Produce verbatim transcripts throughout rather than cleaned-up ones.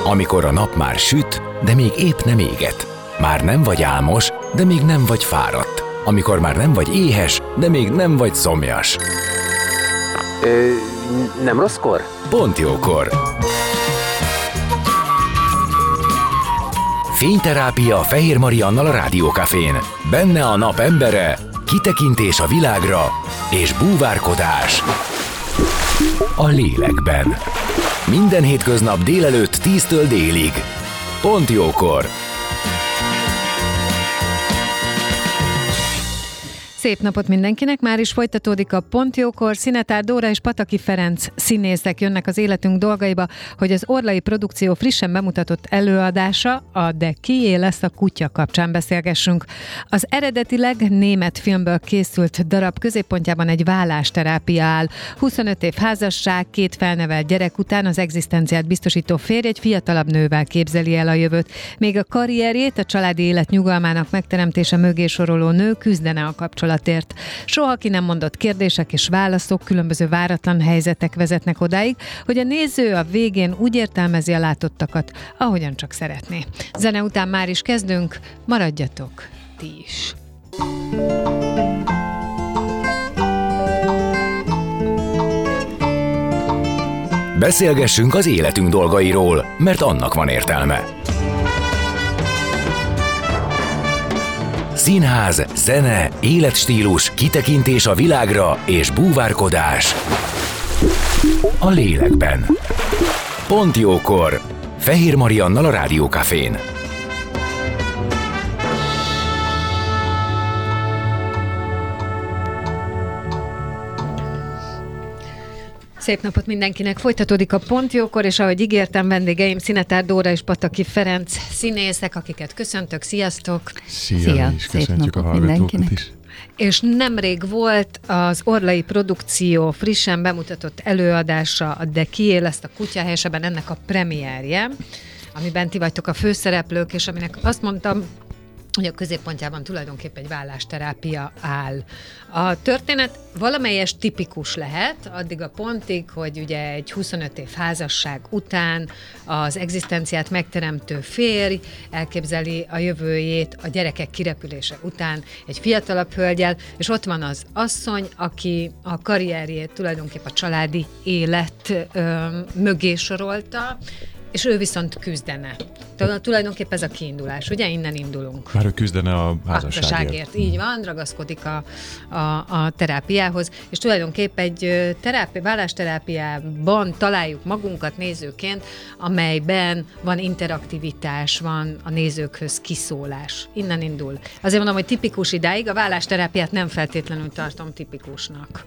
Amikor a nap már süt, de még épp nem éget. Már nem vagy álmos, de még nem vagy fáradt. Amikor már nem vagy éhes, de még nem vagy szomjas. Ö, nem rosszkor? Pont jókor. Fényterápia Fehér Mariannal a Rádiókafén. Benne a nap embere, kitekintés a világra és búvárkodás a lélekben. Minden hétköznap délelőtt tíztől délig. Pont jókor. Szép napot mindenkinek, már is folytatódik a Pont jókor. Szinetár Dóra és Pataki Ferenc színészek jönnek az életünk dolgaiba, hogy az Orlai Produkció frissen bemutatott előadása, a De kié lesz a kutya kapcsán beszélgessünk. Az eredetileg német filmből készült darab középpontjában egy vállásterápia áll. huszonöt év házasság, két felnevelt gyerek után az egzisztenciát biztosító férj egy fiatalabb nővel képzeli el a jövőt. Még a karrierjét, a családi élet nyugalmának megteremtése mögé soroló nő küzdene a kapcsolatért. Soha ki nem mondott kérdések és válaszok, különböző váratlan helyzetek vezetnek odáig, hogy a néző a végén úgy értelmezi a látottakat, ahogyan csak szeretné. Zene után már is kezdünk, maradjatok ti is! Beszélgessünk az életünk dolgairól, mert annak van értelme. Színház, zene, életstílus, kitekintés a világra és búvárkodás a lélekben. Pont jókor. Fehér Mariannal a Rádiókafén. Szép napot mindenkinek! Folytatódik a Pont jókor, és ahogy ígértem, vendégeim Szinetár Dóra és Pataki Ferenc színészek, akiket köszöntök. Sziasztok! Szia, Szia. és köszöntjük a hallgatókat is. És nemrég volt az Orlai Produkció frissen bemutatott előadása, a De kié lesz a kutya, helyesebben ennek a premierje, amiben ti vagytok a főszereplők, és aminek azt mondtam, hogy a középpontjában tulajdonképpen egy vállásterápia áll. A történet valamelyes tipikus lehet, addig a pontig, hogy ugye egy huszonöt év házasság után az egzisztenciát megteremtő férj elképzeli a jövőjét a gyerekek kirepülése után egy fiatalabb hölgyel, és ott van az asszony, aki a karrierjét tulajdonképpen a családi élet ö, mögé sorolta, és ő viszont küzdene. Tulajdonképpen ez a kiindulás, ugye? Innen indulunk. Már ő küzdene a házasságért. házasságért. Így van, ragaszkodik a, a, a terápiához, és tulajdonképpen egy terápi, vállásterápiában találjuk magunkat nézőként, amelyben van interaktivitás, van a nézőkhöz kiszólás. Innen indul. Azért mondom, hogy tipikus idáig, a vállásterápiát nem feltétlenül tartom tipikusnak.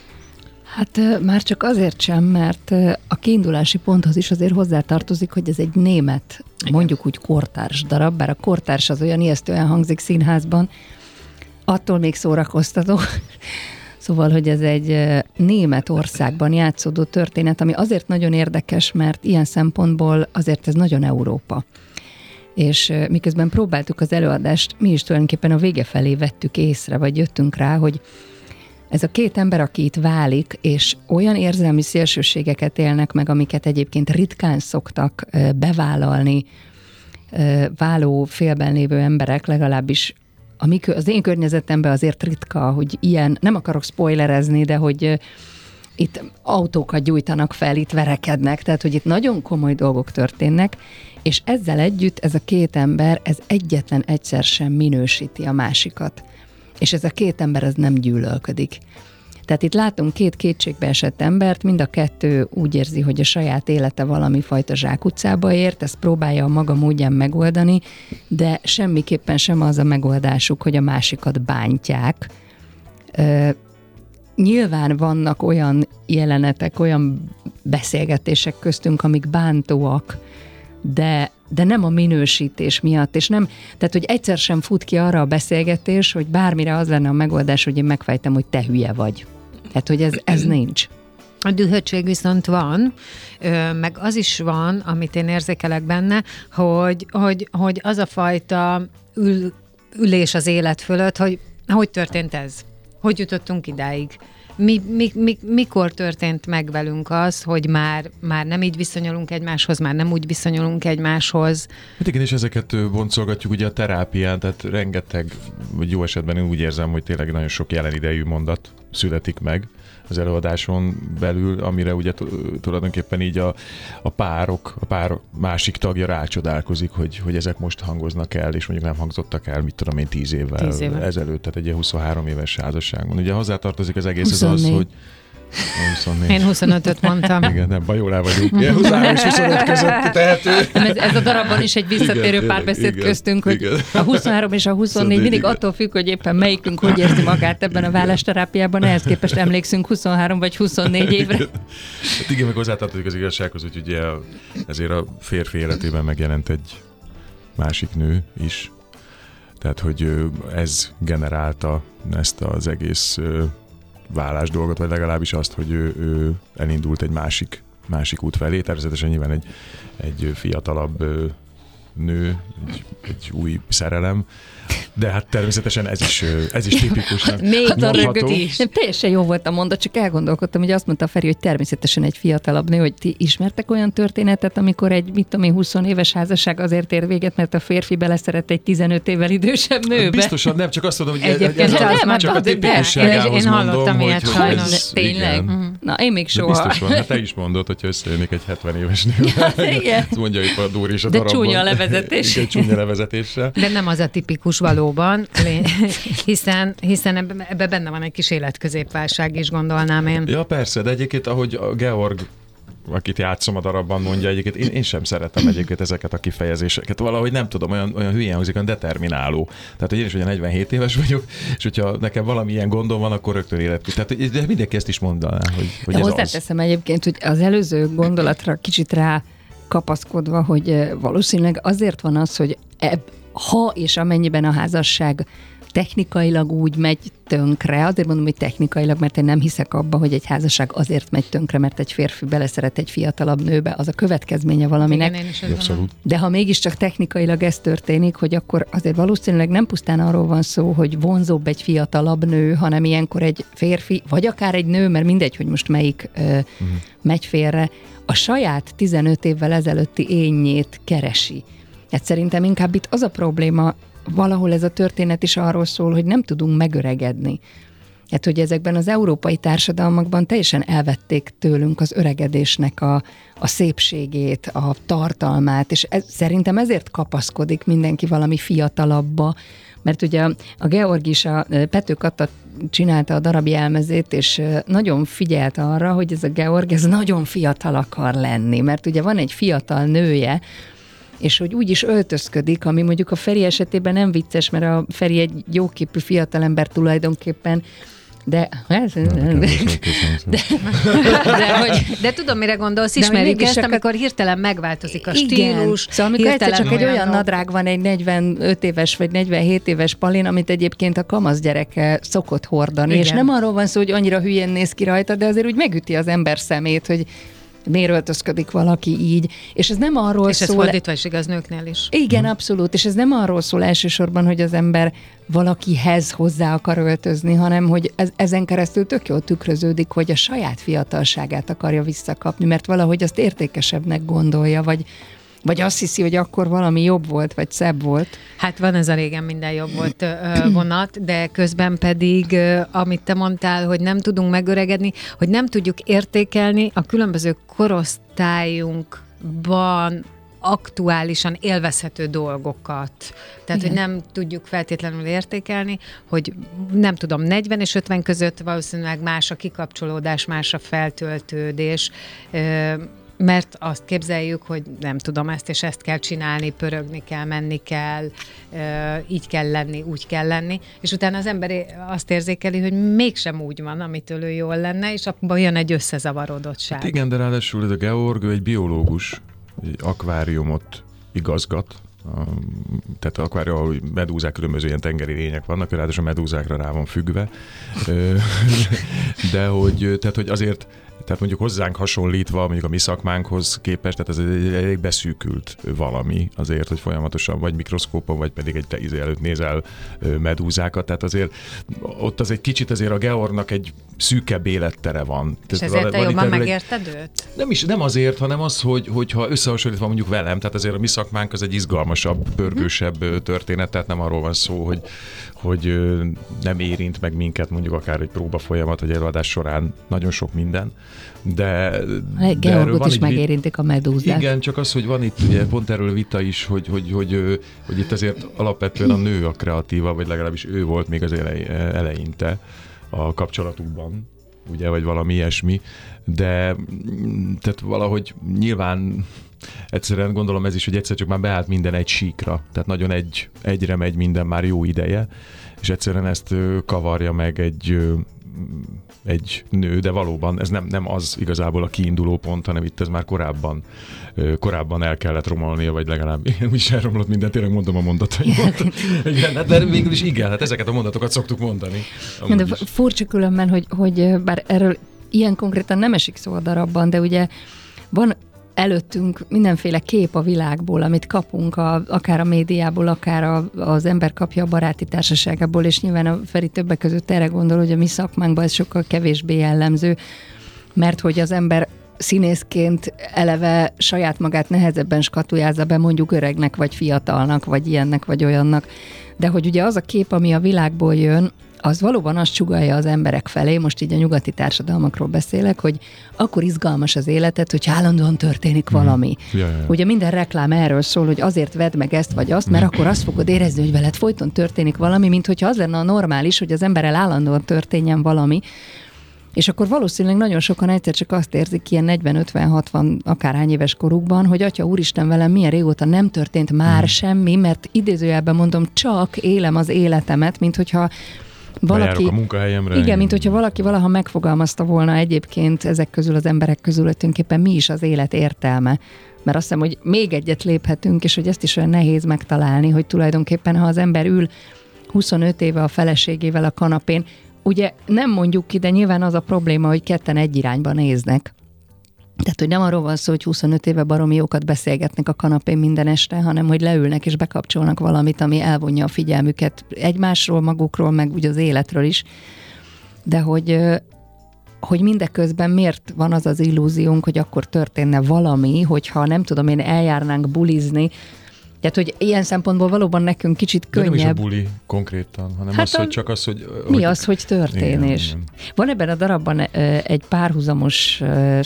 Hát már csak azért sem, mert a kiindulási ponthoz is azért hozzátartozik, hogy ez egy német, mondjuk úgy kortárs darab, bár a kortárs az olyan ijesztően hangzik színházban, attól még szórakoztató. Szóval, hogy ez egy Németországban játszódó történet, ami azért nagyon érdekes, mert ilyen szempontból azért ez nagyon Európa. És miközben próbáltuk az előadást, mi is tulajdonképpen a vége felé vettük észre, vagy jöttünk rá, hogy ez a két ember, aki itt válik, és olyan érzelmi szélsőségeket élnek meg, amiket egyébként ritkán szoktak bevállalni váló félben lévő emberek, legalábbis az én környezetemben azért ritka, hogy ilyen, nem akarok spoilerezni, de hogy itt autókat gyújtanak fel, itt verekednek, tehát hogy itt nagyon komoly dolgok történnek, és ezzel együtt ez a két ember, ez egyetlen egyszer sem minősíti a másikat. És ez a két ember, ez nem gyűlölködik. Tehát itt látunk két kétségbe esett embert, mind a kettő úgy érzi, hogy a saját élete valami fajta zsákutcába ért, ezt próbálja a maga módján megoldani, de semmiképpen sem az a megoldásuk, hogy a másikat bántják. Ö, nyilván vannak olyan jelenetek, olyan beszélgetések köztünk, amik bántóak, de, de nem a minősítés miatt, és nem, tehát hogy egyszer sem fut ki arra a beszélgetés, hogy bármire az lenne a megoldás, hogy én megfejtem, hogy te hülye vagy. Tehát, hogy ez, ez nincs. A dühöttség viszont van, meg az is van, amit én érzékelek benne, hogy, hogy, hogy az a fajta ül, ülés az élet fölött, hogy hogy történt ez? Hogy jutottunk idáig? mi, mi, mi, mikor történt meg velünk az, hogy már, már nem így viszonyulunk egymáshoz, már nem úgy viszonyulunk egymáshoz? Hát igen, és ezeket boncolgatjuk ugye a terápián, tehát rengeteg, vagy jó esetben én úgy érzem, hogy tényleg nagyon sok jelen idejű mondat születik meg az előadáson belül, amire ugye tulajdonképpen így a, a párok, a pár másik tagja rácsodálkozik, hogy, hogy ezek most hangoznak el, és mondjuk nem hangzottak el, mit tudom én, tíz évvel, tíz évvel. ezelőtt, tehát egy ilyen huszonhárom éves házasságban. Ugye hozzátartozik az egész az, hogy huszonnégy. Én huszonötöt mondtam. Igen, nem, bajól el vagyunk. Ilyen huszonhárom és huszonöt között tehető. Ez, ez a darabban is egy visszatérő igen, párbeszéd igen, köztünk, hogy igen. A huszonhárom és a huszonnégy mindig igen. attól függ, hogy éppen melyikünk hogy érzi magát ebben a vállásterápiában, ehhez képest emlékszünk huszonhárom vagy huszonnégy évre. Hát igen, meg hozzátartozik az igazsághoz, hogy ugye ezért a férfi életében megjelent egy másik nő is. Tehát, hogy ez generálta ezt az egész vállás dolgot, vagy legalábbis azt, hogy ő, ő elindult egy másik, másik út felé. Természetesen nyilván egy, egy fiatalabb nő, egy, egy új szerelem, de hát természetesen ez is, ez is tipikusan még mondható. Is. Nem, teljesen jó volt a mondat, csak elgondolkodtam, hogy azt mondta Feri, hogy természetesen egy fiatalabb nő, hogy ti ismertek olyan történetet, amikor egy, mit tudom én, húsz éves házasság azért ér véget, mert a férfi beleszeret egy tizenöt évvel idősebb nőbe. Biztosan nem, csak azt mondom, hogy egyébként ez, ez nem, csak a tipikusságához én hallottam mondom, ilyet hogy, sajnos. Ez, tényleg? Igen. Na, én még soha. De biztos van, hát te is mondod, hogyha összejönnék egy hetven éves nővel. Ezt mondja itt a Dóri és a darabban. De csúnya levezetés. Igen, csúnya levezetéssel. De nem az a tipikus valóban, hiszen, hiszen ebben ebbe benne van egy kis életközépválság is, gondolnám én. Ja, persze, de egyébként, ahogy a Georg, akit játszom a darabban, mondja egyébként, én, én sem szeretem egyébként ezeket a kifejezéseket. Valahogy nem tudom, olyan, olyan hülyén hangzik, olyan determináló. Tehát, hogy én is ugye negyvenhét éves vagyok, és hogyha nekem valami ilyen gondom van, akkor rögtön életközép. Tehát, de mindenki ezt is mondaná, hogy, hogy de ez hozzáteszem az. Egyébként, hogy az előző gondolatra kicsit rá kapaszkodva, hogy valószínűleg azért van az, hogy ebb, ha és amennyiben a házasság technikailag úgy megy tönkre, azért mondom, hogy technikailag, mert én nem hiszek abba, hogy egy házasság azért megy tönkre, mert egy férfi beleszeret egy fiatalabb nőbe, az a következménye valaminek. Igen, de ha mégiscsak technikailag ez történik, hogy akkor azért valószínűleg nem pusztán arról van szó, hogy vonzóbb egy fiatalabb nő, hanem ilyenkor egy férfi, vagy akár egy nő, mert mindegy, hogy most melyik ö, uh-huh. megy félre, a saját tizenöt évvel ezelőtti énjét keresi. Hát szerintem inkább itt az a probléma, valahol ez a történet is arról szól, hogy nem tudunk megöregedni. Hát, hogy ezekben az európai társadalmakban teljesen elvették tőlünk az öregedésnek a, a szépségét, a tartalmát, és ez, szerintem ezért kapaszkodik mindenki valami fiatalabbba, mert ugye a, a Georg is, a Pető Kata csinálta a darab jelmezét, és nagyon figyelt arra, hogy ez a Georg, ez nagyon fiatal akar lenni, mert ugye van egy fiatal nője, és hogy úgy is öltözködik, ami mondjuk a Feri esetében nem vicces, mert a Feri egy jóképű fiatalember tulajdonképpen, de, de, de, de, hogy, de tudom, mire gondolsz, ismerjük ezt, a... amikor hirtelen megváltozik a stílus. Szóval amikor egyszer csak egy olyan nadrág van egy negyvenöt éves vagy negyvenhét éves palin, amit egyébként a kamasz gyereke szokott hordani, igen. És nem arról van szó, hogy annyira hülyén néz ki rajta, de azért úgy megüti az ember szemét, hogy miért öltözködik valaki így, és ez nem arról és szól... És ez fordítva is igaz nőknél is. Igen, hmm. abszolút, és ez nem arról szól elsősorban, hogy az ember valakihez hozzá akar öltözni, hanem hogy ez, ezen keresztül tök jól tükröződik, hogy a saját fiatalságát akarja visszakapni, mert valahogy azt értékesebbnek gondolja, vagy Vagy azt hiszi, hogy akkor valami jobb volt, vagy szebb volt? Hát van ez a régen minden jobb volt ö, vonat, de közben pedig, ö, amit te mondtál, hogy nem tudunk megöregedni, hogy nem tudjuk értékelni a különböző korosztályunkban aktuálisan élvezhető dolgokat. Tehát, igen. Hogy nem tudjuk feltétlenül értékelni, hogy nem tudom, negyven és ötven között valószínűleg más a kikapcsolódás, más a feltöltődés, ö, mert azt képzeljük, hogy nem tudom, ezt és ezt kell csinálni, pörögni kell, menni kell, így kell lenni, úgy kell lenni, és utána az ember azt érzékeli, hogy mégsem úgy van, amitől ő jól lenne, és abban jön egy összezavarodottság. Hát igen, de ráadásul ez a Georg, ő egy biológus, egy akváriumot igazgat, tehát akvárium, ahol medúzák, különböző ilyen tengeri lények vannak, ráadásul a medúzákra rá van függve, de hogy, tehát, hogy azért Tehát mondjuk hozzánk hasonlítva, mondjuk a mi szakmánkhoz képest, tehát ez egy elég beszűkült valami azért, hogy folyamatosan vagy mikroszkópon, vagy pedig egy izé előtt nézel medúzákat, tehát azért ott az egy kicsit azért a Georgnak egy szűkebb élettere van. És tehát ezért te jobban egy... megérted őt? Nem is, nem azért, hanem az, hogy, hogyha összehasonlítva mondjuk velem, tehát azért a mi szakmánk az egy izgalmasabb, pörgősebb történet, tehát nem arról van szó, hogy, hogy nem érint meg minket mondjuk akár egy próba folyamat, vagy előadás során nagyon sok minden, de, de Georgot is megérintik a medúzák. Igen, csak az, hogy van itt ugye pont erről vita is, hogy, hogy, hogy, hogy itt azért alapvetően a nő a kreatíva, vagy legalábbis ő volt még az elej, eleinte a kapcsolatukban, ugye, vagy valami ilyesmi, de tehát valahogy nyilván egyszerűen gondolom ez is, hogy egyszer csak már beállt minden egy síkra, tehát nagyon egy, egyre megy minden már jó ideje, és egyszerűen ezt kavarja meg egy, egy nő, de valóban ez nem, nem az igazából a kiinduló pont, hanem itt ez már korábban, korábban el kellett romolnia, vagy legalább én is elromlott mindent, tényleg mondom a mondataimat. Igen, de végül is igen, hát ezeket a mondatokat szoktuk mondani. De furcsa különben, hogy, hogy bár erről ilyen konkrétan nem esik szó a darabban, de ugye van előttünk mindenféle kép a világból, amit kapunk, a, akár a médiából, akár a, az ember kapja a baráti társaságából, és nyilván a Feri többek között erre gondol, hogy a mi szakmánkban ez sokkal kevésbé jellemző, mert hogy az ember színészként eleve saját magát nehezebben skatujázza be mondjuk öregnek, vagy fiatalnak, vagy ilyennek, vagy olyannak. De hogy ugye az a kép, ami a világból jön, az valóban azt sugallja az emberek felé, most így a nyugati társadalmakról beszélek, hogy akkor izgalmas az életed, hogy állandóan történik valami. Mm. Ja, ja, ja. Ugye minden reklám erről szól, hogy azért vedd meg ezt vagy azt, mert akkor azt fogod érezni, hogy veled folyton történik valami, mint hogyha az lenne a normális, hogy az emberrel állandóan történjen valami. És akkor valószínűleg nagyon sokan egyszer csak azt érzik ilyen negyven, ötven, hatvan akárhány éves korukban, hogy atya úristen, velem milyen régóta nem történt már hmm. semmi, mert idézőjelben mondom, csak élem az életemet, mint hogyha valaki, a munkahelyemre. Igen, mint hogyha valaki valaha megfogalmazta volna egyébként ezek közül az emberek közül, hogy tulajdonképpen mi is az élet értelme. Mert azt hiszem, hogy még egyet léphetünk, és hogy ezt is olyan nehéz megtalálni, hogy tulajdonképpen, ha az ember ül huszonöt éve a feleségével a kanapén, ugye nem mondjuk ki, de nyilván az a probléma, hogy ketten egy irányba néznek. Tehát, hogy nem arról van szó, hogy huszonöt éve baromi jókat beszélgetnek a kanapén minden este, hanem, hogy leülnek és bekapcsolnak valamit, ami elvonja a figyelmüket egymásról, magukról, meg úgy az életről is. De hogy, hogy mindeközben miért van az az illúziónk, hogy akkor történne valami, hogyha nem tudom én, eljárnánk bulizni. Tehát, hogy ilyen szempontból valóban nekünk kicsit könnyebb. De nem is a buli konkrétan, hanem hát az, hogy csak az, hogy... Mi hogy... az, hogy történés? Igen, igen. Van ebben a darabban egy párhuzamos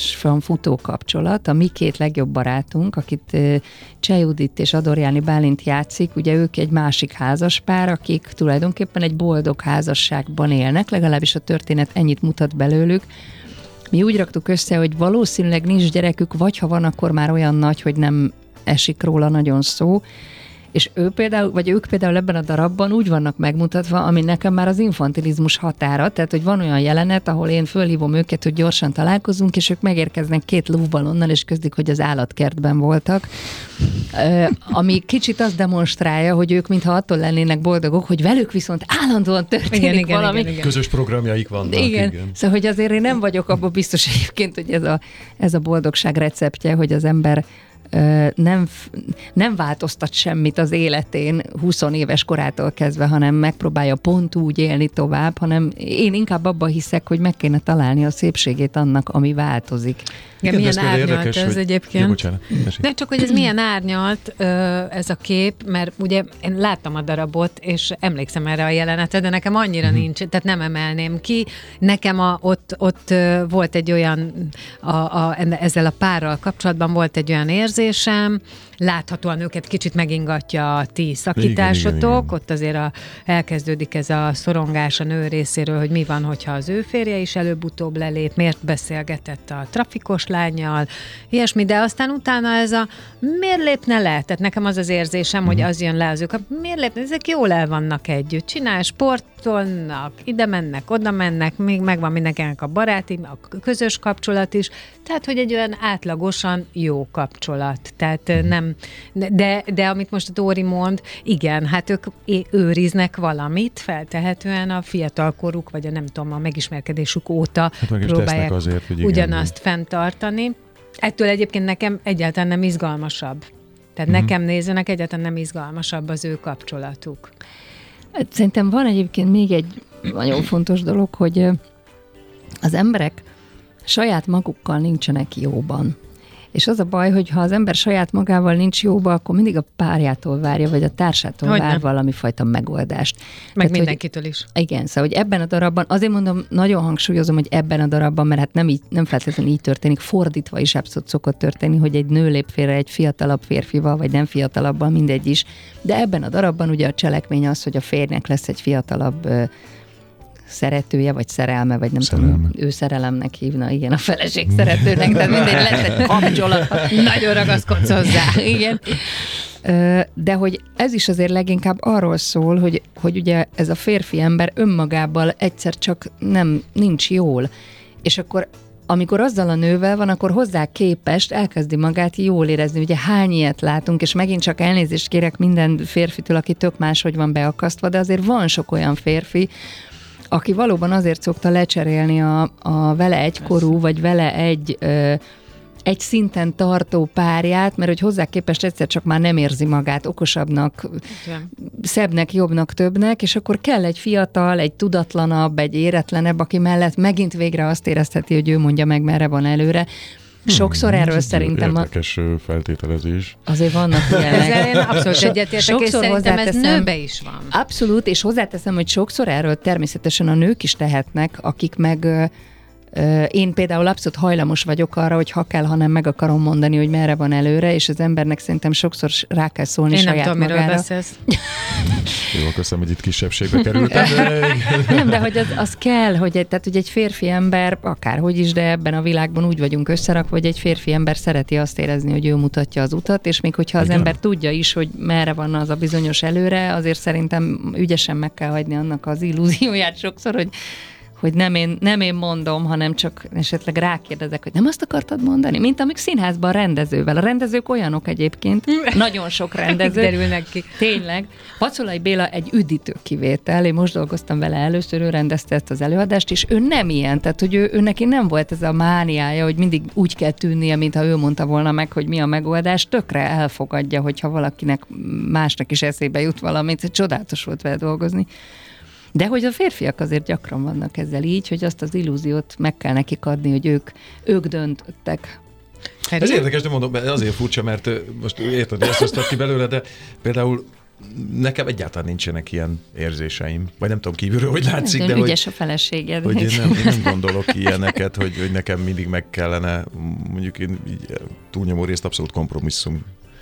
futó kapcsolat, a mi két legjobb barátunk, akit Cseh Judit és Adorjáni Bálint játszik, ugye ők egy másik házaspár, akik tulajdonképpen egy boldog házasságban élnek, legalábbis a történet ennyit mutat belőlük. Mi úgy raktuk össze, hogy valószínűleg nincs gyerekük, vagy ha van, akkor már olyan nagy, hogy nem esik róla nagyon szó, és ő például, vagy ők például ebben a darabban úgy vannak megmutatva, ami nekem már az infantilizmus határa, tehát, hogy van olyan jelenet, ahol én fölhívom őket, hogy gyorsan találkozunk, és ők megérkeznek két lúvballonnal, és közdik, hogy az állatkertben voltak, ami kicsit azt demonstrálja, hogy ők mintha attól lennének boldogok, hogy velük viszont állandóan történik igen, igen, valami. Igen, igen. Közös programjaik vannak. Igen. igen, szóval, hogy azért én nem vagyok abban biztos egyébként, hogy ez a, ez a boldogság receptje, hogy az ember Nem, nem változtat semmit az életén húsz éves korától kezdve, hanem megpróbálja pont úgy élni tovább, hanem én inkább abban hiszek, hogy meg kéne találni a szépségét annak, ami változik. Igen, milyen árnyalt érdekes, ez hogy... egyébként. Ja, bocsánat, de csak, hogy ez milyen árnyalt ez a kép, mert ugye én láttam a darabot, és emlékszem erre a jelenetre, de nekem annyira uh-huh. nincs, tehát nem emelném ki. Nekem a, ott, ott volt egy olyan, a, a, ezzel a párral kapcsolatban volt egy olyan érzésem, láthatóan őket kicsit megingatja a ti szakításotok, igen, igen, igen. Ott azért a, elkezdődik ez a szorongás a nő részéről, hogy mi van, hogyha az ő férje is előbb-utóbb lelép, miért beszélgetett a trafikos lánnyal, ilyesmi, de aztán utána ez a miért lépne le? Tehát nekem az az érzésem, uh-huh. hogy az jön le az ők, miért lépne? Ezek jól el vannak együtt, csinál, sportolnak, ide mennek, oda mennek, még megvan mindenkinek a baráti, a közös kapcsolat is, tehát, hogy egy olyan átlagosan jó kapcsolat. alatt. Tehát nem, de, de amit most a Dóri mond, igen, hát ők őriznek valamit, feltehetően a fiatalkoruk, vagy a nem tudom, a megismerkedésük óta hát meg próbálják azért, hogy ugyanazt igen, fenntartani. Ettől egyébként nekem egyáltalán nem izgalmasabb. Tehát uh-huh. nekem nézőnek egyáltalán nem izgalmasabb az ő kapcsolatuk. Szerintem van egyébként még egy nagyon fontos dolog, hogy az emberek saját magukkal nincsenek jóban. És az a baj, hogy ha az ember saját magával nincs jóban, akkor mindig a párjától várja, vagy a társától hogy vár nem. valami fajta megoldást. Meg Tehát, mindenkitől hogy, is. Igen, szóval, hogy ebben a darabban, azért mondom, nagyon hangsúlyozom, hogy ebben a darabban, mert hát nem, így, nem feltétlenül így történik, fordítva is abszolút szokott történni, hogy egy nő lép félre egy fiatalabb férfival, vagy nem fiatalabbal, mindegy is. De ebben a darabban ugye a cselekmény az, hogy a férjnek lesz egy fiatalabb szeretője, vagy szerelme, vagy nem szerelme. tudom, ő szerelemnek hívna, igen, a feleség szeretőnek, de mindegy, lesz egy kapcsolat. Nagyon ragaszkodsz hozzá. Igen. De hogy ez is azért leginkább arról szól, hogy, hogy ugye ez a férfi ember önmagában egyszer csak nem, nincs jól. És akkor amikor azzal a nővel van, akkor hozzá képest elkezdi magát jól érezni. Ugye hány ilyet látunk, és megint csak elnézést kérek minden férfitől, aki tök máshogy van beakasztva, de azért van sok olyan férfi, aki valóban azért szokta lecserélni a, a vele egykorú, vagy vele egy, ö, egy szinten tartó párját, mert hogy hozzá képest egyszer csak már nem érzi magát okosabbnak, igen. szebbnek, jobbnak, többnek, és akkor kell egy fiatal, egy tudatlanabb, egy éretlenebb, aki mellett megint végre azt érezheti, hogy ő mondja meg, merre van előre. Sokszor hmm, erről szerintem... Érdekes a... feltételezés. Azért vannak ilyenek. Ezzel én abszolút egyetértek, és szerintem ez nőbe is van. Abszolút, és hozzáteszem, hogy sokszor erről természetesen a nők is tehetnek, akik meg... Én például abszolút hajlamos vagyok arra, hogy ha kell, hanem meg akarom mondani, hogy merre van előre, és az embernek szerintem sokszor rá kell szólni én saját tudom, magára. Én nem tudom, miről beszélsz. Jó, köszönöm, hogy itt kisebbségbe kerültem. De... Nem, de hogy az, az kell, hogy egy, tehát, hogy egy férfi ember, akárhogy is, de ebben a világban úgy vagyunk összerakva, hogy egy férfi ember szereti azt érezni, hogy ő mutatja az utat, és még hogyha az igen. ember tudja is, hogy merre van az a bizonyos előre, azért szerintem ügyesen meg kell hagyni annak az illúzióját sokszor, hogy hogy nem én, nem én mondom, hanem csak esetleg rákérdezek, hogy nem azt akartad mondani? Mint amik színházban rendezővel. A rendezők olyanok egyébként, nagyon sok rendező. Derülnek ki. Tényleg. Pacolai Béla egy üdítő kivétel, én most dolgoztam vele először, ő rendezte ezt az előadást, és ő nem ilyen, tehát hogy ő, ő neki nem volt ez a mániája, hogy mindig úgy kell tűnnie, mintha ő mondta volna meg, hogy mi a megoldás, tökre elfogadja, hogyha valakinek másnak is eszébe jut valamit, csodálatos volt vele dolgozni. De hogy a férfiak azért gyakran vannak ezzel így, hogy azt az illúziót meg kell nekik adni, hogy ők, ők döntöttek. Ez érdekes, de mondom, azért furcsa, mert most érted, hogy ezt hoztad ki belőle, de például nekem egyáltalán nincsenek ilyen érzéseim. Vagy nem tudom kívülről, hogy látszik, de ügyes hogy, a feleséged. Hogy én nem, én nem gondolok ilyeneket, hogy, hogy nekem mindig meg kellene, mondjuk én így, túlnyomó részt abszolút kompromisszum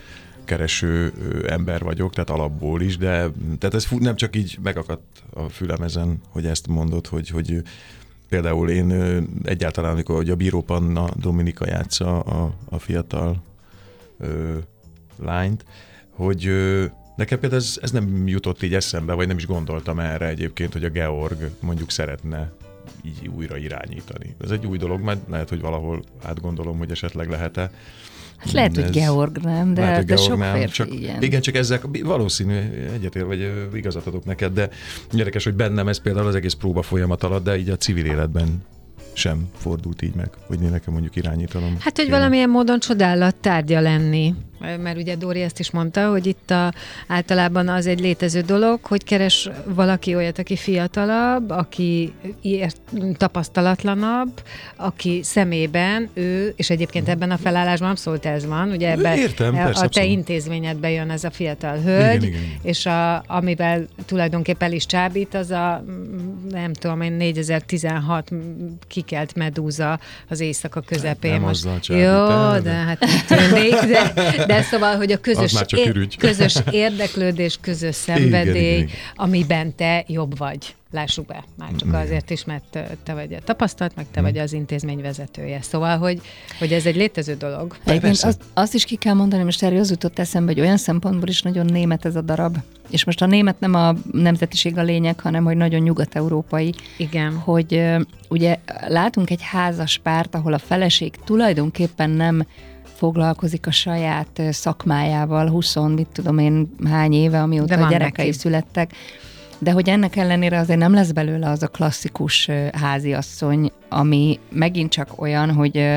kereső ember vagyok, tehát alapból is, de tehát ez nem csak így megakadt a fülem ezen, hogy ezt mondod, hogy, hogy például én egyáltalán, amikor hogy a Bíró Panna Dominika játsza a, a fiatal ö, lányt, hogy ö, nekem például ez, ez nem jutott így eszembe, vagy nem is gondoltam erre egyébként, hogy a Georg mondjuk szeretne így újra irányítani. Ez egy új dolog, mert lehet, hogy valahol átgondolom, hogy esetleg lehet-e. Hát lehet, ez, hogy Georg nem, de, lehet, de Georg sok nem, férfi, csak, igen. Igen, csak ezzel valószínű egyetér, vagy igazat adok neked, de érdekes, hogy bennem ez például az egész próba folyamat alatt, de így a civil életben sem fordult így meg, hogy én nekem mondjuk irányítanom. Hát, hogy kéne. Valamilyen módon csodálat tárgya lenni. Mert ugye Dóri ezt is mondta, hogy itt a, általában az egy létező dolog, hogy keres valaki olyat, aki fiatalabb, aki ért, tapasztalatlanabb, aki szemében ő, és egyébként ebben a felállásban abszolút ez van, ugye ebben Értem, a, persze, a te abszolút. Intézményedben jön ez a fiatal hölgy, igen, igen. és a, amivel tulajdonképpen is csábít, az a nem tudom én, négyezer-tizenhat kikelt medúza az éjszaka közepén. Nem most. azzal csábít Jó, el, de hát tűnik, de, de szóval, hogy a közös, é- közös érdeklődés, közös szenvedély, igen, igen, igen. amiben te jobb vagy. Lássuk be, már csak igen. azért is, mert te vagy a tapasztalt, meg te hmm. vagy az intézmény vezetője. Szóval, hogy, hogy ez egy létező dolog. Azt, azt is ki kell mondani, most erről az jutott eszembe, hogy olyan szempontból is nagyon német ez a darab. És most a német nem a nemzetiség a lényeg, hanem hogy nagyon nyugat-európai. Igen. Hogy uh, ugye látunk egy házas párt, ahol a feleség tulajdonképpen nem foglalkozik a saját szakmájával, húsz, mit tudom én, hány éve, amióta a gyerekei neki születtek, de hogy ennek ellenére azért nem lesz belőle az a klasszikus háziasszony, ami megint csak olyan, hogy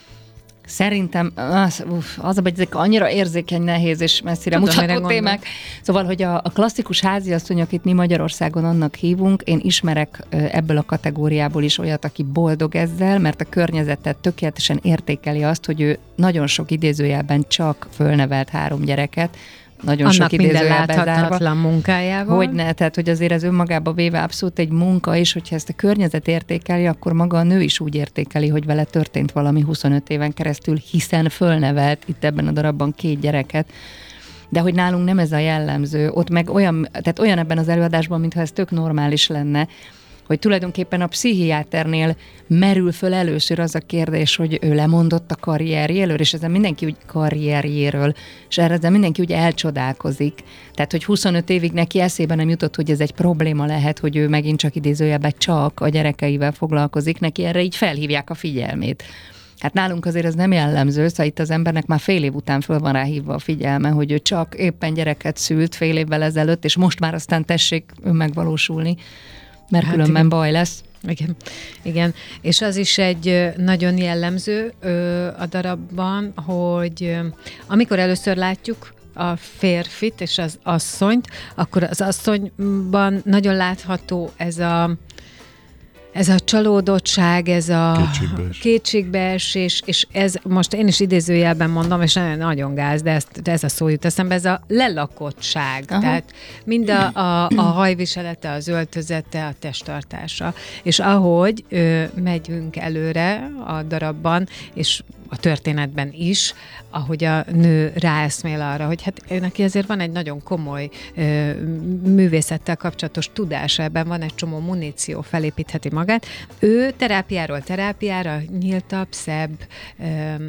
szerintem az, uf, az a, hogy ezek annyira érzékeny, nehéz és messzire Tudom, mutató témák. Szóval, hogy a, a klasszikus háziasszony, akit mi Magyarországon annak hívunk, én ismerek ebből a kategóriából is olyat, aki boldog ezzel, mert a környezetet tökéletesen értékeli azt, hogy ő nagyon sok idézőjelben csak fölnevelt három gyereket, nagyon annak sok idézőjelben zárva. munkájával. Hogyne, tehát hogy azért ez önmagába véve abszolút egy munka, és hogyha ezt a környezet értékeli, akkor maga a nő is úgy értékeli, hogy vele történt valami huszonöt éven keresztül, hiszen fölnevelt itt ebben a darabban két gyereket. De hogy nálunk nem ez a jellemző, ott meg olyan, tehát olyan ebben az előadásban, mintha ez tök normális lenne, hogy tulajdonképpen a pszichiáternél merül föl először az a kérdés, hogy ő lemondott a karrierjéről, és ezen mindenki úgy karrierjéről, és erre ezen mindenki úgy elcsodálkozik. Tehát, hogy huszonöt évig neki eszébe nem jutott, hogy ez egy probléma lehet, hogy ő megint csak idézőjelben csak a gyerekeivel foglalkozik, neki erre így felhívják a figyelmét. Hát nálunk azért ez nem jellemző, szóval itt az embernek már fél év után föl van rá hívva a figyelme, hogy ő csak éppen gyereket szült fél évvel ezelőtt, és most már aztán tessék megvalósulni, mert hát különben igen. baj lesz. Igen, igen. És az is egy nagyon jellemző ö, a darabban, hogy ö, amikor először látjuk a férfit és az asszonyt, akkor az asszonyban nagyon látható ez a Ez a csalódottság, ez a Kétségbees. kétségbeesés, és ez most én is idézőjelben mondom, és nagyon, nagyon gáz, de, ezt, de ez a szó jut eszembe, ez a lelakottság. Aha. Tehát mind a, a, a hajviselete, az öltözete, a testtartása. És ahogy ö, megyünk előre a darabban, és a történetben is, ahogy a nő ráeszmél arra, hogy hát neki ezért van egy nagyon komoly ö, művészettel kapcsolatos tudása, ebben van egy csomó muníció, felépítheti magát. Ő terápiáról terápiára nyíltabb, szebb, ö,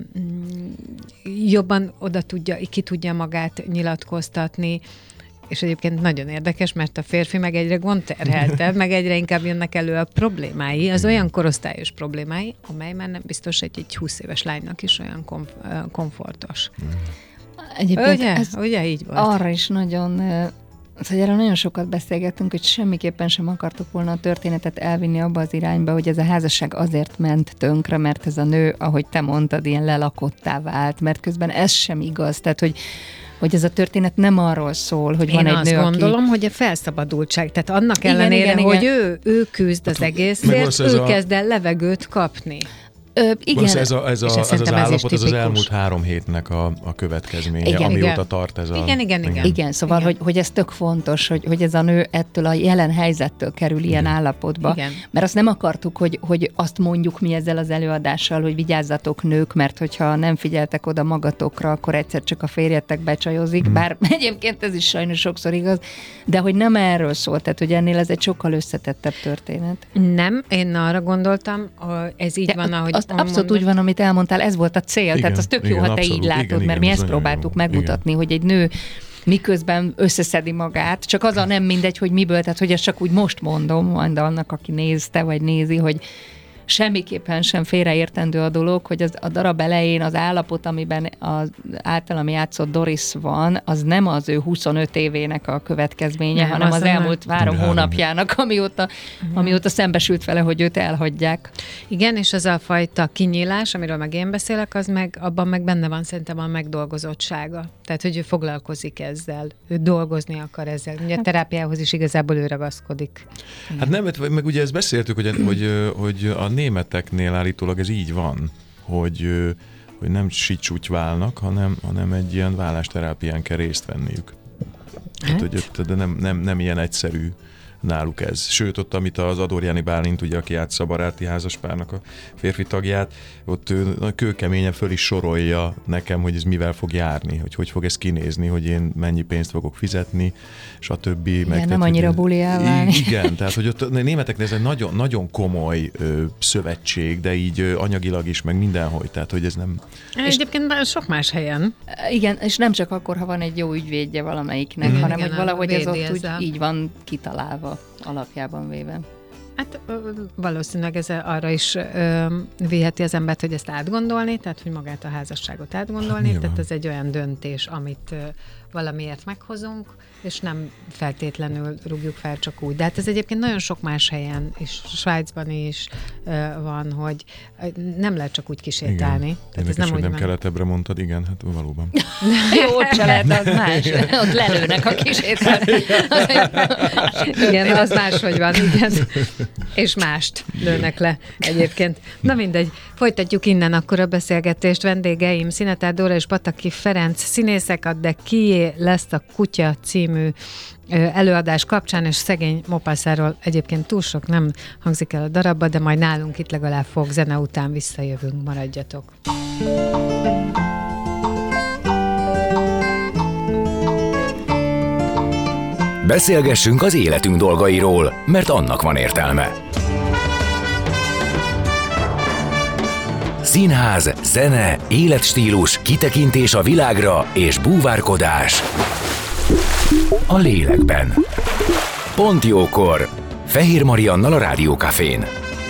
jobban oda tudja, ki tudja magát nyilatkoztatni, és egyébként nagyon érdekes, mert a férfi meg egyre gondterheltebb, meg egyre inkább jönnek elő a problémái, az olyan korosztályos problémái, amely már nem biztos, hogy egy húsz éves lánynak is olyan komf- komfortos. Egyébként ugye? Ez ugye így volt? Arra is nagyon, hogy erről nagyon sokat beszélgettünk, hogy semmiképpen sem akartuk volna a történetet elvinni abba az irányba, hogy ez a házasság azért ment tönkre, mert ez a nő, ahogy te mondtad, ilyen lelakottá vált, mert közben ez sem igaz, tehát hogy hogy ez a történet nem arról szól, hogy Én van egy azt nő, gondolom, aki... hogy a felszabadultság, tehát annak igen, ellenére, igen, hogy igen. ő, ő küzd az egészért, ő a... kezd el levegőt kapni. Ö, igen. Ez, a, ez, a, ez az állapot, ez az elmúlt három hétnek a, a következménye, igen, amióta igen. tart ez a... Igen, igen, igen. Igen, szóval, igen. Hogy, hogy ez tök fontos, hogy, hogy ez a nő ettől a jelen helyzettől kerül ilyen igen. állapotba. Igen. Mert azt nem akartuk, hogy, hogy azt mondjuk mi ezzel az előadással, hogy vigyázzatok nők, mert hogyha nem figyeltek oda magatokra, akkor egyszer csak a férjetek becsajozik, hmm. bár egyébként ez is sajnos sokszor igaz, de hogy nem erről szól, tehát hogy ennél ez egy sokkal összetettebb történet. Nem, én arra gondoltam, ez így de van, ahogy azt abszolút úgy van, amit elmondtál, ez volt a cél, igen, tehát az tök igen, jó, ha te abszolút, így látod, igen, mert igen, mi ezt próbáltuk jó. megmutatni, igen. hogy egy nő miközben összeszedi magát, csak az a nem mindegy, hogy miből, tehát hogy ezt csak úgy most mondom, majd annak, aki nézte, vagy nézi, hogy semmiképpen sem félreértendő a dolog, hogy az, a darab elején az állapot, amiben az általam játszott Doris van, az nem az ő huszonöt évének a következménye, nem, hanem az, az elmúlt három hónapjának, amióta, amióta szembesült vele, hogy őt elhagyják. Igen, és az a fajta kinyílás, amiről meg én beszélek, az meg, abban meg benne van szerintem a megdolgozottsága. Tehát, hogy ő foglalkozik ezzel, ő dolgozni akar ezzel. Ugye a terápiához is igazából ő ragaszkodik. Hát nem, meg ugye ezt beszéltük, hogy, hogy, hogy a németeknél állítólag ez így van, hogy, hogy nem sicsúgy válnak, hanem, hanem egy ilyen vállásterápián kell részt venniük. Hát? Hát, hogy, de nem, nem, nem ilyen egyszerű náluk ez. Sőt, ott, amit az Adorjáni Bálint, ugye, aki játsza a baráti házaspárnak a férfi tagját, ott ő kőkeményen föl is sorolja nekem, hogy ez mivel fog járni, hogy hogy fog ez kinézni, hogy én mennyi pénzt fogok fizetni, stb. Igen, meg, nem tehát, annyira buli elválni. Igen, tehát, hogy ott a németeknél ez egy nagyon, nagyon komoly ö, szövetség, de így ö, anyagilag is, meg mindenhogy, tehát, hogy ez nem... Egyébként és... sok más helyen. Igen, és nem csak akkor, ha van egy jó ügyvédje valamelyiknek, mm. hanem igen, hogy valahogy ez ott úgy ezzel. így van kitalálva alapjában véve. Hát valószínűleg ez arra is ö, viheti az embert, hogy ezt átgondolni, tehát hogy magát a házasságot átgondolni, Hát tehát ez egy olyan döntés, amit ö, valamiért meghozunk, és nem feltétlenül rúgjuk fel csak úgy. De hát ez egyébként nagyon sok más helyen, és Svájcban is ö, van, hogy nem lehet csak úgy kisétálni. Igen. Tehát ez nem, nem, úgy nem van. keletebbre mondtad, igen, hát valóban. Jó, ott se lehet, az más. Ott lelőnek a kisétálni. Igen, az máshogy van, igen. És mást lőnek le egyébként. Na mindegy, folytatjuk innen akkor a beszélgetést. Vendégeim Szinetár Dóra és Pataki Ferenc színészek, a De kié lesz a kutya című előadás kapcsán, és szegény Mopasszáról egyébként túl sok nem hangzik el a darabba, de majd nálunk itt legalább fog, zene után visszajövünk, maradjatok. Beszélgessünk az életünk dolgairól, mert annak van értelme. Színház, zene, életstílus, kitekintés a világra és búvárkodás a lélekben. Pont jókor! Fehér Mariannal a Rádió Cafén.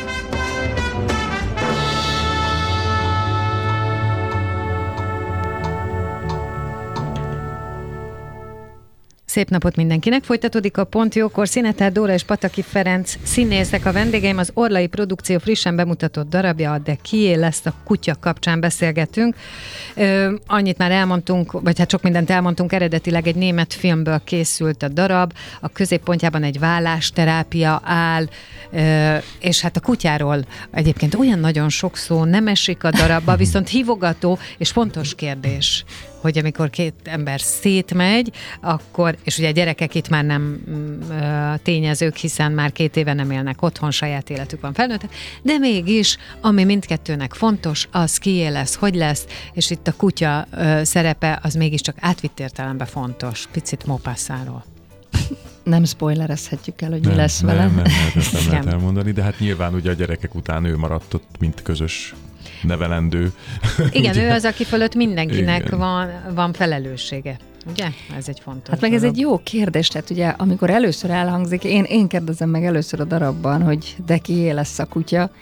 Szép napot mindenkinek! Folytatódik a Pont jókor. Szinetár Dóra és Pataki Ferenc színészek a vendégeim. Az Orlai Produkció frissen bemutatott darabja, a De kié lesz a kutya kapcsán beszélgetünk. Ö, annyit már elmondtunk, vagy hát sok mindent elmondtunk, eredetileg egy német filmből készült a darab, a középpontjában egy vállásterápia áll, ö, és hát a kutyáról egyébként olyan nagyon sok szó nem esik a darabba, viszont hívogató és fontos kérdés, hogy amikor két ember szétmegy, akkor, és ugye a gyerekek itt már nem ö, tényezők, hiszen már két éve nem élnek otthon, saját életük van, felnőttek, de mégis, ami mindkettőnek fontos, az kié lesz, hogy lesz, és itt a kutya ö, szerepe, az mégiscsak átvitt értelemben fontos. Picit Mopasszáról. Nem spoilerezhetjük el, hogy nem, mi lesz nem, vele. Nem, nem, ezt nem lehet Igen. elmondani, de hát nyilván ugye a gyerekek után ő maradt ott, mint közös nevelendő. Igen, ő az, aki fölött mindenkinek Igen. van, van felelőssége. Ugye? Ez egy fontos Hát meg ez dolog. egy jó kérdés, tehát ugye amikor először elhangzik, én, én kérdezem meg először a darabban, hogy de kié lesz a kutya,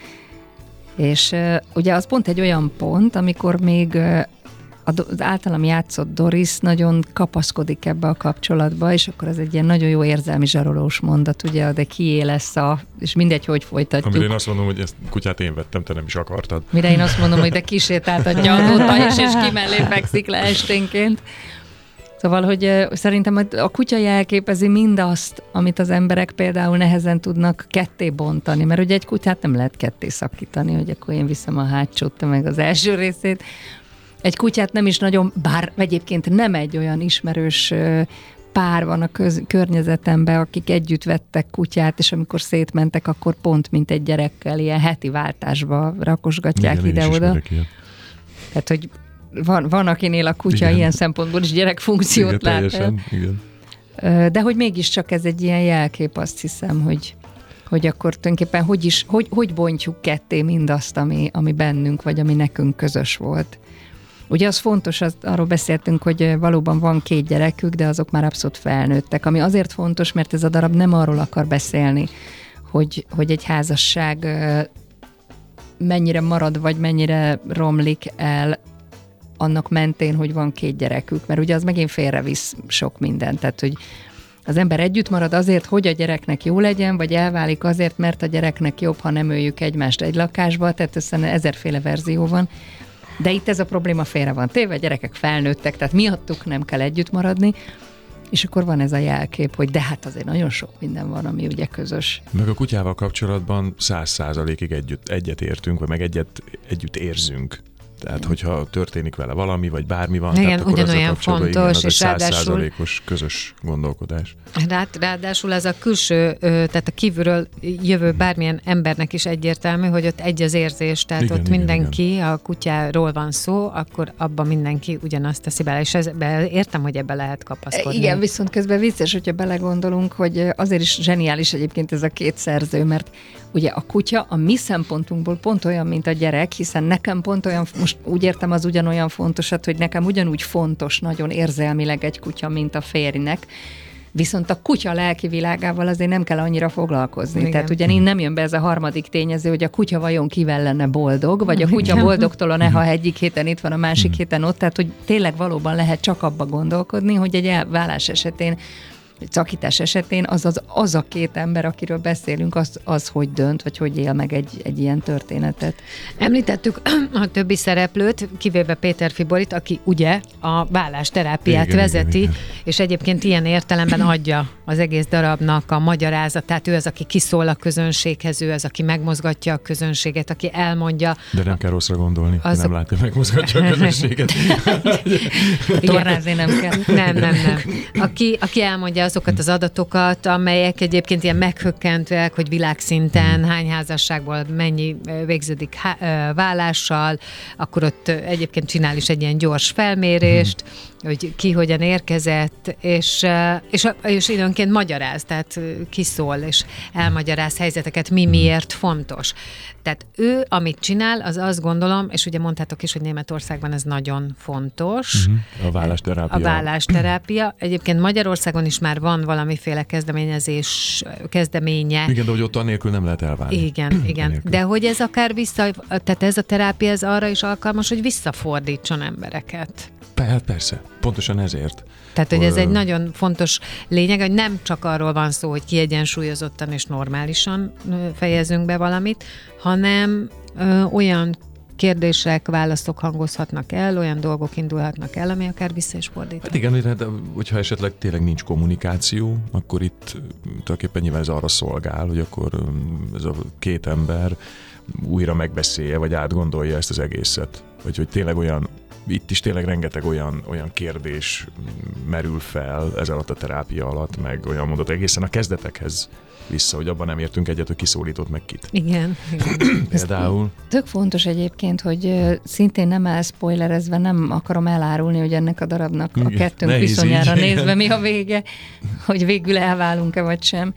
és uh, ugye az pont egy olyan pont, amikor még uh, az általam játszott Doris nagyon kapaszkodik ebbe a kapcsolatba, és akkor ez egy ilyen nagyon jó érzelmi zsarolós mondat, ugye, de kié lesz a, és mindegy, hogy folytatjuk. Amire én azt mondom, hogy ezt kutyát én vettem, te nem is akartad. Mire én azt mondom, hogy de kisétáltatja az otta, és, és ki mellé fekszik le esténként. Szóval, hogy uh, szerintem a kutya jelképezi mindazt, amit az emberek például nehezen tudnak ketté bontani, mert ugye egy kutyát nem lehet ketté szakítani, hogy akkor én viszem a hátsót, te meg az első részét. Egy kutyát nem is nagyon, bár egyébként nem egy olyan ismerős uh, pár van a köz, környezetemben, akik együtt vettek kutyát, és amikor szétmentek, akkor pont mint egy gyerekkel ilyen heti váltásba rakosgatják ide-oda. Tehát, hogy Van, van, akinél a kutya igen. ilyen szempontból is gyerekfunkciót igen, lát el. Igen. De hogy mégiscsak ez egy ilyen jelkép, azt hiszem, hogy, hogy akkor tulajdonképpen hogy, is, hogy, hogy bontjuk ketté mindazt, ami, ami bennünk, vagy ami nekünk közös volt. Ugye az fontos, az, arról beszéltünk, hogy valóban van két gyerekük, de azok már abszolút felnőttek. Ami azért fontos, mert ez a darab nem arról akar beszélni, hogy, hogy egy házasság mennyire marad, vagy mennyire romlik el annak mentén, hogy van két gyerekük, mert ugye az megint félrevisz sok mindent, tehát hogy az ember együtt marad azért, hogy a gyereknek jó legyen, vagy elválik azért, mert a gyereknek jobb, ha nem öljük egymást egy lakásba, tehát összesen ezerféle verzió van, de itt ez a probléma félre van téve, a gyerekek felnőttek, tehát miattuk nem kell együtt maradni, és akkor van ez a jelkép, hogy de hát azért nagyon sok minden van, ami ugye közös. Meg a kutyával kapcsolatban száz százalékig együtt, egyet értünk, vagy meg egyet, együtt érzünk. Tehát, hogyha történik vele valami, vagy bármi van, igen, tehát akkor ugyanolyan fontos, igen, az és egy ráadásul száz százalékos közös gondolkodás. Rád, ráadásul ez a külső, tehát a kívülről jövő bármilyen embernek is egyértelmű, hogy ott egy az érzés, tehát igen, ott igen, mindenki, igen. a kutyáról van szó, akkor abban mindenki ugyanazt teszi bele, és ezbe, értem, hogy ebbe lehet kapaszkodni. Igen, viszont közben vicces, hogyha belegondolunk, hogy azért is zseniális egyébként ez a két szerző, mert ugye a kutya a mi szempontunkból pont olyan, mint a gyerek, hiszen nekem pont olyan, most úgy értem az ugyanolyan fontosat, hogy nekem ugyanúgy fontos nagyon érzelmileg egy kutya, mint a férjnek, Viszont a kutya lelki világával azért nem kell annyira foglalkozni. Igen. Tehát ugyanígy nem jön be ez a harmadik tényező, hogy a kutya vajon kivel lenne boldog, vagy a kutya boldogtalan, ha egyik héten itt van, a másik héten ott. Tehát, hogy tényleg valóban lehet csak abba gondolkodni, hogy egy elválás esetén, egy szakítás esetén az, az, az a két ember, akiről beszélünk, az, az hogy dönt, vagy hogy él meg egy, egy ilyen történetet. Említettük a többi szereplőt, kivéve Péter Fiborit, aki ugye a vállásterápiát Igen, vezeti, igen, igen. és egyébként ilyen értelemben adja az egész darabnak a magyarázatát. Ő az, aki kiszól a közönséghez, ő az, aki megmozgatja a közönséget, aki elmondja. De nem kell rosszra gondolni, Az az nem a... látja, megmozgatja a közönséget. Tornázni nem kell. Nem, nem, nem. Aki, aki elmondja azokat az adatokat, amelyek egyébként ilyen meghökkentőek, hogy világszinten hány házasságból mennyi végződik há- vállással, akkor ott egyébként csinál is egy ilyen gyors felmérést, hogy ki hogyan érkezett, és, és, és időnként magyaráz, tehát kiszól, és elmagyaráz helyzeteket, mi miért fontos. Tehát ő, amit csinál, az azt gondolom, és ugye mondtátok is, hogy Németországban ez nagyon fontos. A vállásterápia. A vállásterápia. Egyébként Magyarországon is már van valamiféle kezdeményezés, kezdeménye. Igen, de hogy ott annélkül nem lehet elválni. Igen, igen. Annélkül. De hogy ez akár vissza, tehát ez a terápia, ez arra is alkalmas, hogy visszafordítson embereket. Hát persze, pontosan ezért. Tehát, hogy ez Ö- egy nagyon fontos lényeg, hogy nem csak arról van szó, hogy kiegyensúlyozottan és normálisan ö, fejezünk be valamit, hanem ö, olyan kérdések, válaszok hangozhatnak el, olyan dolgok indulhatnak el, ami akár vissza is fordít. Hát igen, de hogyha esetleg tényleg nincs kommunikáció, akkor itt tulajdonképpen nyilván ez arra szolgál, hogy akkor ez a két ember újra megbeszélje, vagy átgondolja ezt az egészet. Vagy hogy tényleg olyan, itt is tényleg rengeteg olyan, olyan kérdés merül fel ez alatt a terápia alatt, meg olyan mondott egészen a kezdetekhez vissza, hogy abban nem értünk egyet, hogy kiszólított meg kit. Igen. igen. Például. Tök fontos egyébként, hogy ö, szintén nem elspoilerezve, nem akarom elárulni, hogy ennek a darabnak a Igen, kettőnk nehéz viszonyára így, nézve igen. mi a vége, hogy végül elválunk-e vagy sem.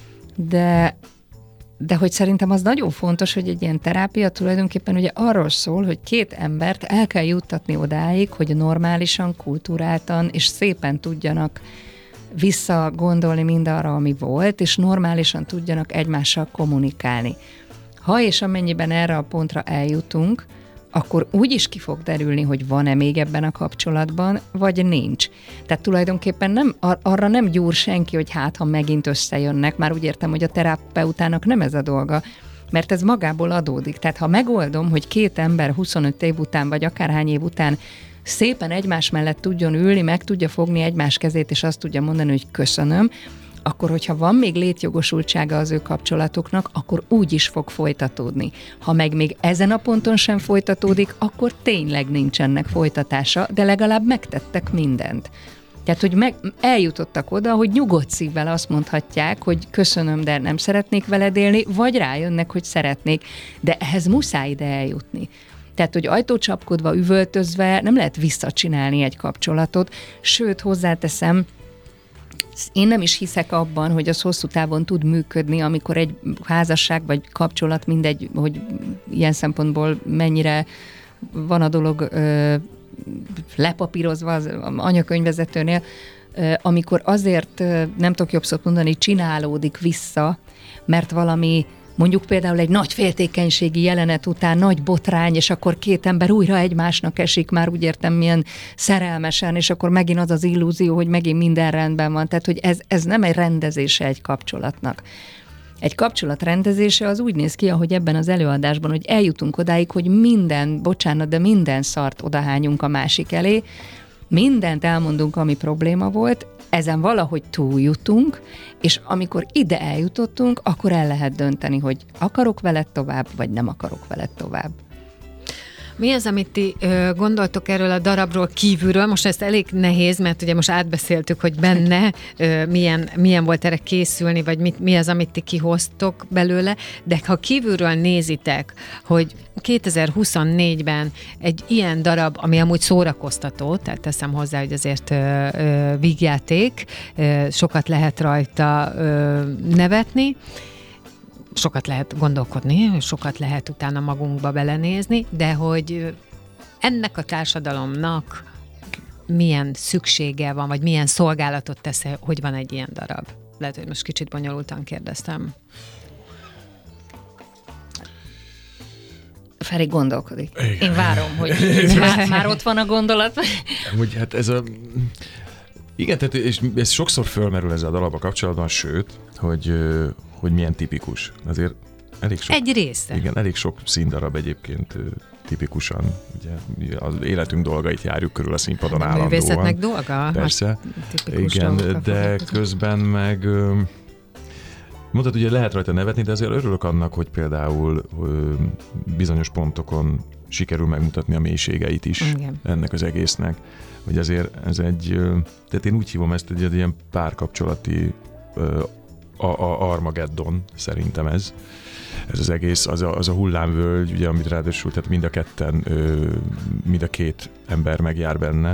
De, de hogy szerintem az nagyon fontos, hogy egy ilyen terápia tulajdonképpen ugye arról szól, hogy két embert el kell juttatni odáig, hogy normálisan, kulturáltan és szépen tudjanak visszagondolni mindarra, ami volt, és normálisan tudjanak egymással kommunikálni. Ha és amennyiben erre a pontra eljutunk, akkor úgy is ki fog derülni, hogy van-e még ebben a kapcsolatban, vagy nincs. Tehát tulajdonképpen nem, ar- arra nem gyúr senki, hogy hát, ha megint összejönnek, már úgy értem, hogy a terapeutának nem ez a dolga, mert ez magából adódik. Tehát ha megoldom, hogy két ember huszonöt év után, vagy akárhány év után szépen egymás mellett tudjon ülni, meg tudja fogni egymás kezét, és azt tudja mondani, hogy köszönöm, akkor, hogyha van még létjogosultsága az ő kapcsolatoknak, akkor úgy is fog folytatódni. Ha meg még ezen a ponton sem folytatódik, akkor tényleg nincsenek folytatása, de legalább megtettek mindent. Tehát, hogy meg, eljutottak oda, hogy nyugodt szívvel azt mondhatják, hogy köszönöm, de nem szeretnék veled élni, vagy rájönnek, hogy szeretnék, de ehhez muszáj ide eljutni. Tehát, hogy ajtócsapkodva, üvöltözve nem lehet visszacsinálni egy kapcsolatot, sőt, hozzáteszem, én nem is hiszek abban, hogy az hosszú távon tud működni, amikor egy házasság vagy kapcsolat, mindegy, hogy ilyen szempontból mennyire van a dolog ö, lepapírozva az anyakönyvvezetőnél, ö, amikor azért, ö, nem tudok jobb szót mondani, csinálódik vissza, mert valami mondjuk például egy nagy féltékenységi jelenet után nagy botrány, és akkor két ember újra egymásnak esik, már úgy értem, milyen szerelmesen, és akkor megint az az illúzió, hogy megint minden rendben van. Tehát, hogy ez, ez nem egy rendezése egy kapcsolatnak. Egy kapcsolat rendezése az úgy néz ki, ahogy ebben az előadásban, hogy eljutunk odáig, hogy minden, bocsánat, de minden szart odahányunk a másik elé, mindent elmondunk, ami probléma volt, ezen valahogy túljutunk, és amikor ide eljutottunk, akkor el lehet dönteni, hogy akarok veled tovább, vagy nem akarok veled tovább. Mi az, amit ti ö, gondoltok erről a darabról kívülről? Most ezt elég nehéz, mert ugye most átbeszéltük, hogy benne ö, milyen, milyen volt erre készülni, vagy mit, mi az, amit ti kihoztok belőle, de ha kívülről nézitek, hogy kétezer-huszonnégyben egy ilyen darab, ami amúgy szórakoztató, tehát teszem hozzá, hogy azért ö, ö, vígjáték, ö, sokat lehet rajta ö, nevetni, sokat lehet gondolkodni, sokat lehet utána magunkba belenézni, de hogy ennek a társadalomnak milyen szüksége van, vagy milyen szolgálatot tesz, hogy van egy ilyen darab? Lehet, hogy most kicsit bonyolultan kérdeztem. Feri gondolkodik. Igen. Én várom, hogy már, már ott van a gondolat. Úgy, hát ez a... Igen, tehát és ez sokszor fölmerül ez a dalabba kapcsolatban, sőt, hogy, hogy milyen tipikus. Azért elég sok... Egy része. Igen, elég sok színdarab egyébként tipikusan. Ugye, az életünk dolgait járjuk körül a színpadon állandóan. A művészetnek dolga? Persze. Igen, de közben meg... Mondtad, ugye lehet rajta nevetni, de azért örülök annak, hogy például bizonyos pontokon sikerül megmutatni a mélységeit is. Igen. Ennek az egésznek. Hogy azért ez egy, tehát én úgy hívom ezt, egy, egy ilyen párkapcsolati a, a Armageddon, szerintem ez. Ez az egész, az a, az a hullámvölgy, ugye, amit ráadásul, tehát mind a ketten, mind a két ember megjár benne.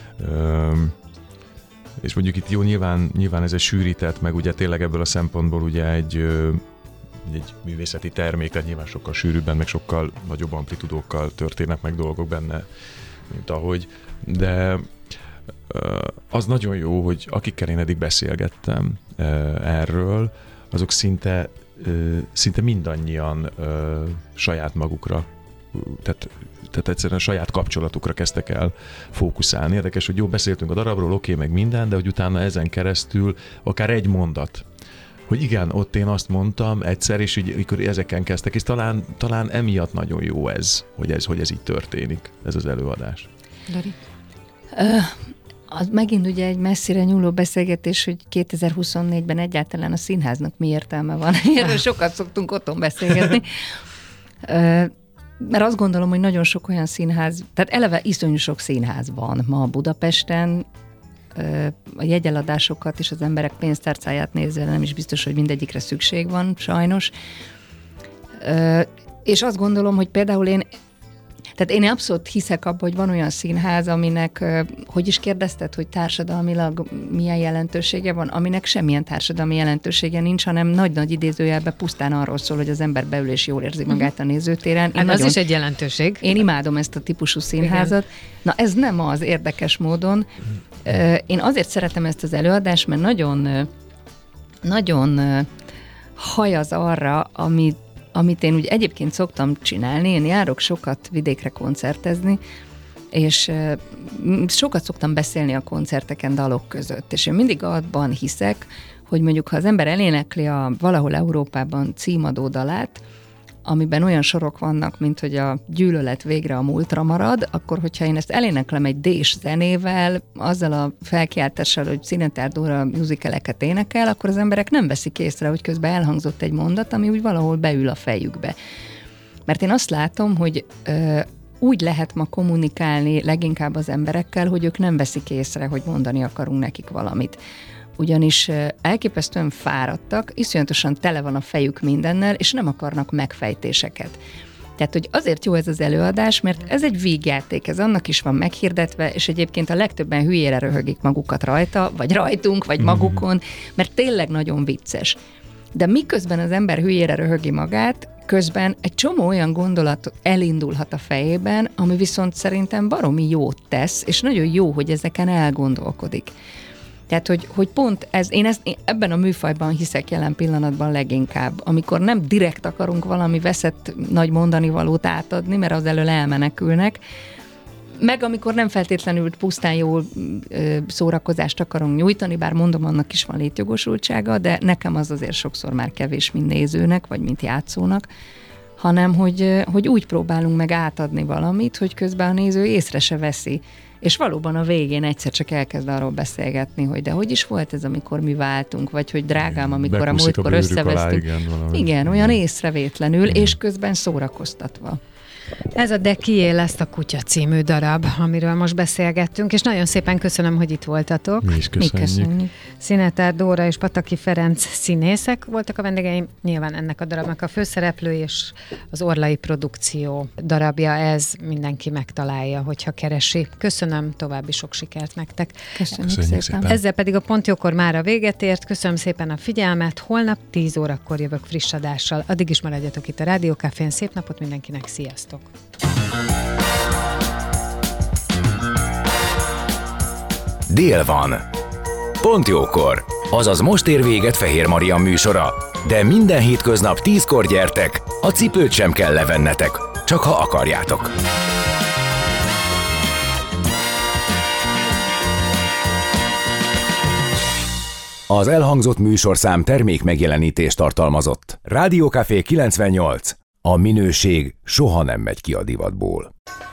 És mondjuk itt jó, nyilván, nyilván ez egy sűrített, meg ugye tényleg ebből a szempontból ugye egy, egy művészeti termék, tehát nyilván sokkal sűrűbben, meg sokkal nagyobb amplitudókkal történnek meg dolgok benne, mint ahogy. De az nagyon jó, hogy akikkel én eddig beszélgettem erről, azok szinte, szinte mindannyian saját magukra, tehát, tehát egyszerűen a saját kapcsolatukra kezdtek el fókuszálni. Érdekes, hogy jó, beszéltünk a darabról, oké, okay, meg minden, de hogy utána ezen keresztül akár egy mondat, hogy igen, ott én azt mondtam egyszer, és így, ezeken kezdtek, és talán, talán emiatt nagyon jó ez, hogy ez, hogy ez így történik, ez az előadás. Dori? Uh, az megint ugye egy messzire nyúló beszélgetés, hogy kétezer-huszonnégyben egyáltalán a színháznak mi értelme van. Erről sokat szoktunk otthon beszélgetni. Uh, mert azt gondolom, hogy nagyon sok olyan színház, tehát eleve iszonyú sok színház van ma Budapesten, a jegyeladásokat és az emberek pénztárcáját nézve nem is biztos, hogy mindegyikre szükség van, sajnos. És azt gondolom, hogy például én, tehát én abszolút hiszek abban, hogy van olyan színház, aminek, hogy is kérdezted, hogy társadalmilag milyen jelentősége van, aminek semmilyen társadalmi jelentősége nincs, hanem nagy-nagy idézőjelben pusztán arról szól, hogy az ember beül és jól érzi magát a nézőtéren. Hát az is egy jelentőség. Én imádom ezt a típusú színházat. Igen. Na ez nem az, érdekes módon. Én azért szeretem ezt az előadást, mert nagyon, nagyon hajaz arra, amit amit én úgy egyébként szoktam csinálni, én járok sokat vidékre koncertezni, és sokat szoktam beszélni a koncerteken dalok között, és én mindig abban hiszek, hogy mondjuk, ha az ember elénekli a valahol Európában címadó dalát, amiben olyan sorok vannak, mint hogy a gyűlölet végre a múltra marad, akkor hogyha én ezt eléneklem egy dés zenével, azzal a felkiáltással, hogy Szinetár Dóra musicaleket énekel, akkor az emberek nem veszik észre, hogy közben elhangzott egy mondat, ami úgy valahol beül a fejükbe. Mert én azt látom, hogy ö, úgy lehet ma kommunikálni leginkább az emberekkel, hogy ők nem veszik észre, hogy mondani akarunk nekik valamit. Ugyanis elképesztően fáradtak, iszonyatosan tele van a fejük mindennel, és nem akarnak megfejtéseket. Tehát, hogy azért jó ez az előadás, mert ez egy vígjáték, ez annak is van meghirdetve, és egyébként a legtöbben hülyére röhögik magukat rajta, vagy rajtunk, vagy magukon, mert tényleg nagyon vicces. De miközben az ember hülyére röhögi magát, közben egy csomó olyan gondolat elindulhat a fejében, ami viszont szerintem baromi jót tesz, és nagyon jó, hogy ezeken elgondolkodik. Tehát, hogy, hogy pont ez, én, ezt, én ebben a műfajban hiszek jelen pillanatban leginkább, amikor nem direkt akarunk valami veszett nagy mondanivalót átadni, mert az elől elmenekülnek, meg amikor nem feltétlenül pusztán jó ö, szórakozást akarunk nyújtani, bár mondom, annak is van létjogosultsága, de nekem az azért sokszor már kevés, mint nézőnek, vagy mint játszónak, hanem hogy, hogy úgy próbálunk meg átadni valamit, hogy közben a néző észre se veszi. És valóban a végén egyszer csak elkezd arról beszélgetni, hogy de hogy is volt ez, amikor mi váltunk, vagy hogy drágám, amikor Bekúszik a múltkor a összevesztünk. Alá, igen, igen, olyan észrevétlenül, igen. És közben szórakoztatva. Ez a De kié lesz a kutya című darab, amiről most beszélgettünk, és nagyon szépen köszönöm, hogy itt voltatok. Mi is köszönjük. Mi köszönjük. Szinetár Dóra és Pataki Ferenc színészek voltak a vendégeim, nyilván ennek a darabnak a főszereplő, és az Orlai Produkció darabja ez, mindenki megtalálja, hogyha keresi. Köszönöm, további sok sikert nektek. Köszönjük, Köszönjük szépen. szépen. Ezzel pedig a Pontjókor mára véget ért. Köszönöm szépen a figyelmet, holnap tíz órakor jövök friss adással. Addig is maradjatok itt a Rádió Cafén. Szép napot mindenkinek, sziasztok! dél van. Pont jókor, azaz most ér véget Fehér Maria műsora, de minden hétköznap tízkor gyertek, a cipőt sem kell levennetek, csak ha akarjátok. Az elhangzott műsorszám termék megjelenítést tartalmazott. Rádió Café kilencvennyolc. A minőség soha nem megy ki a divatból.